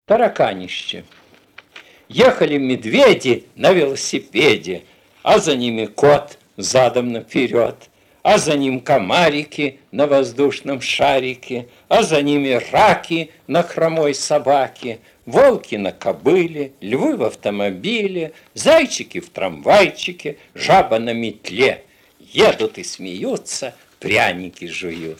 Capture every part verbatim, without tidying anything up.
Тараканище. Ехали медведи на велосипеде, а за ними кот задом наперед, а за ним комарики на воздушном шарике, а за ними раки на хромой собаке, волки на кобыле, львы в автомобиле, зайчики в трамвайчике, жаба на метле. Едут и смеются, пряники жуют.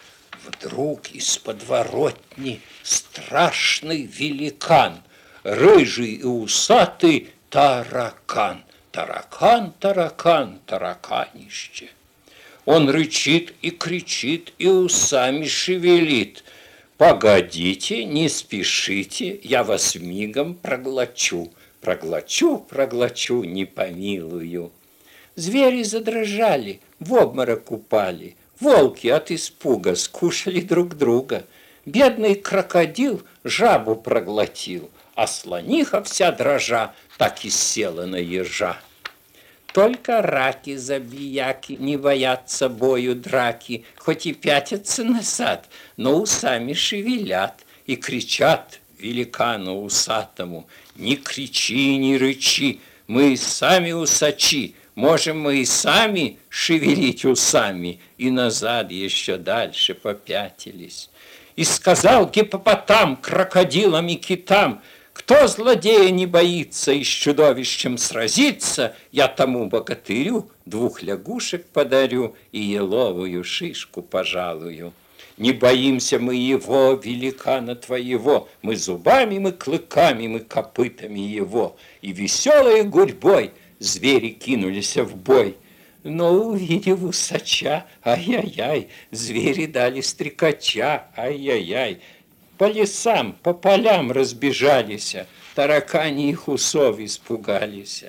Вдруг из подворотни страшный великан, рыжий и усатый таракан. Таракан, таракан, тараканище. Он рычит и кричит, и усами шевелит. Погодите, не спешите, я вас мигом проглочу. Проглочу, проглочу, не помилую. Звери задрожали, в обморок упали. Волки от испуга скушали друг друга. Бедный крокодил жабу проглотил, а слониха вся дрожа так и села на ежа. Только раки-забияки не боятся бою драки, хоть и пятятся назад, но усами шевелят и кричат великану усатому: «Не кричи, не рычи, мы и сами усачи, можем мы и сами шевелить усами». И назад еще дальше попятились. И сказал гиппопотам крокодилам и китам: «Кто злодея не боится и с чудовищем сразиться, я тому богатырю двух лягушек подарю и еловую шишку пожалую. Не боимся мы его, великана твоего, мы зубами, мы клыками, мы копытами его». И веселой гурьбой звери кинулись в бой. Но, увидев усача, ай-яй-яй, звери дали стрекача, ай-яй-яй. По лесам, по полям разбежались, таракани их усов испугались.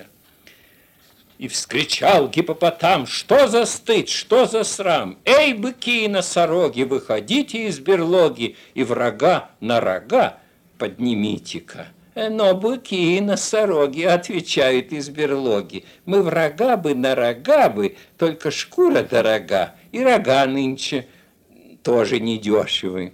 И вскричал гиппопотам: «Что за стыд, что за срам? Эй, быки и носороги, выходите из берлоги и врага на рога поднимите-ка». Но быки и носороги отвечают из берлоги: «Мы врага бы на рога бы, только шкура дорога, и рога нынче тоже недешевы».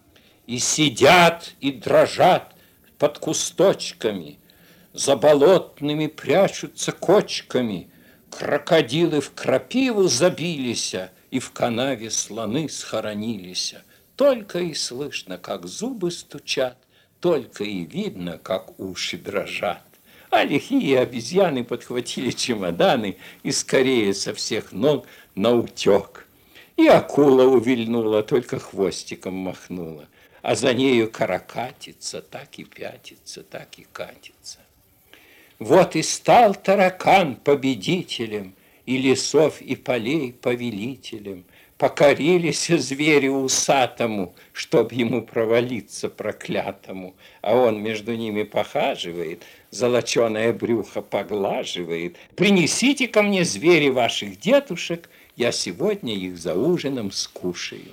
И сидят, и дрожат под кусточками, за болотными прячутся кочками. Крокодилы в крапиву забились, и в канаве слоны схоронились. Только и слышно, как зубы стучат, только и видно, как уши дрожат. А лихие обезьяны подхватили чемоданы и скорее со всех ног наутек. И акула увильнула, только хвостиком махнула, а за нею каракатица так и пятится, так и катится. Вот и стал таракан победителем, и лесов, и полей повелителем. Покорились звери усатому, чтоб ему провалиться проклятому. А он между ними похаживает, золоченое брюхо поглаживает. «Принесите ко мне, звери, ваших дедушек, я сегодня их за ужином скушаю».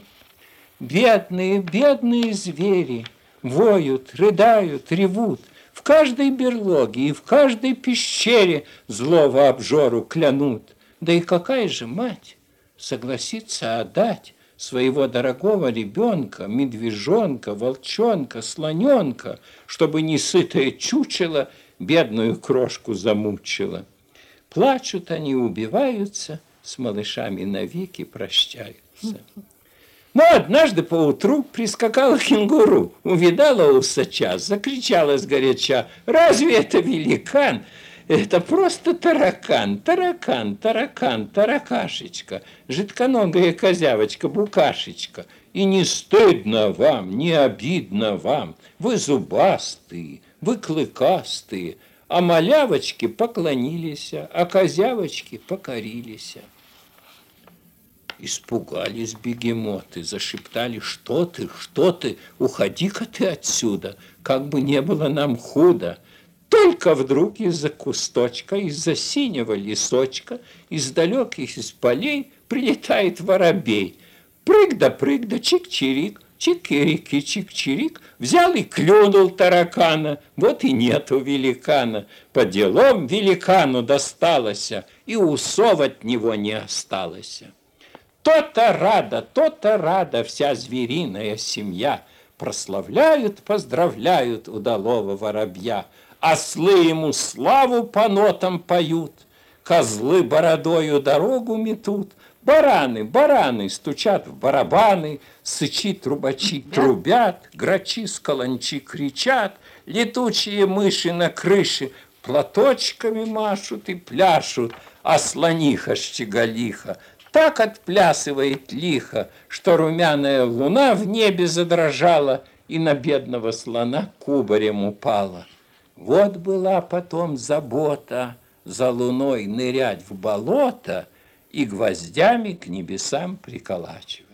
Бедные, бедные звери воют, рыдают, ревут. В каждой берлоге и в каждой пещере злого обжору клянут. Да и какая же мать согласится отдать своего дорогого ребенка, медвежонка, волчонка, слоненка, чтобы несытое чучело бедную крошку замучило? Плачут они, убиваются, с малышами навеки прощаются. Но однажды поутру прискакала кенгуру, увидала усача, закричала сгоряча: «Разве это великан? Это просто таракан, таракан, таракан, таракашечка, жидконогая козявочка, букашечка. И не стыдно вам, не обидно вам, вы зубастые, вы клыкастые». А малявочки поклонились, а козявочки покорились. Испугались бегемоты, зашептали: «Что ты, что ты, уходи-ка ты отсюда, как бы не было нам худо». Только вдруг из-за кусточка, из-за синего лесочка, из далеких из полей прилетает воробей. Прыг да прыг да чик-чирик, чик-чирик, чик-чирик, взял и клюнул таракана. Вот и нету великана. По делам великану досталось, и усов от него не осталось. То-то рада, то-то рада вся звериная семья. Прославляют, поздравляют удалого воробья. Ослы ему славу по нотам поют, козлы бородою дорогу метут, бараны, бараны стучат в барабаны, сычи, трубачи трубят, грачи с каланчи кричат, летучие мыши на крыше платочками машут и пляшут, а слониха-щеголиха так отплясывает лихо, что румяная луна в небе задрожала и на бедного слона кубарем упала. Вот была потом забота за луной нырять в болото и гвоздями к небесам приколачивать.